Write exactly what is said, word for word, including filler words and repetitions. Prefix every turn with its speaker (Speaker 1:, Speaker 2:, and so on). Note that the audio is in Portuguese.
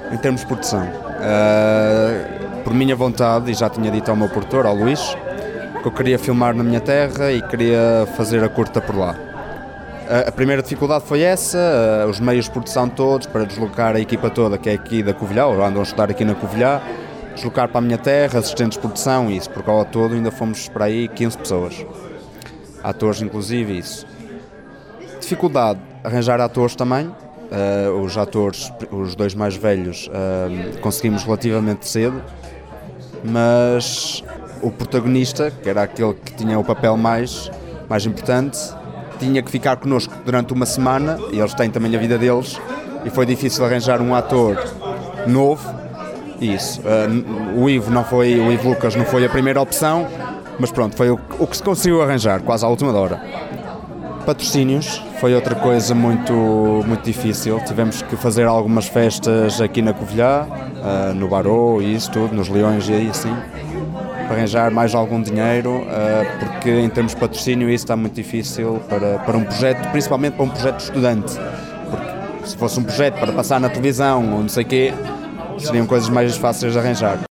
Speaker 1: Em termos de produção, uh, por minha vontade, e já tinha dito ao meu produtor, ao Luís, que eu queria filmar na minha terra e queria fazer a curta por lá. Uh, a primeira dificuldade foi essa, uh, os meios de produção todos, para deslocar a equipa toda, que é aqui da Covilhã, ou andam a estudar aqui na Covilhã, deslocar para a minha terra, assistentes de produção, e isso, porque ao todo ainda fomos para aí quinze pessoas, atores inclusive, isso. Dificuldade, arranjar atores também, uh, os atores, os dois mais velhos, uh, conseguimos relativamente cedo, mas o protagonista, que era aquele que tinha o papel mais, mais importante, tinha que ficar connosco durante uma semana, e eles têm também a vida deles, e foi difícil arranjar um ator novo. Isso, uh, o Ivo não foi, o Ivo Lucas não foi a primeira opção, mas pronto, foi o, o que se conseguiu arranjar, quase à última hora. Patrocínios foi outra coisa muito, muito difícil, tivemos que fazer algumas festas aqui na Covilhã, uh, no Barô e isso tudo, nos Leões e aí assim, para arranjar mais algum dinheiro, uh, porque em termos de patrocínio isso está muito difícil para, para um projeto, principalmente para um projeto de estudante, porque se fosse um projeto para passar na televisão ou não sei o quê, seriam coisas mais fáceis de arranjar.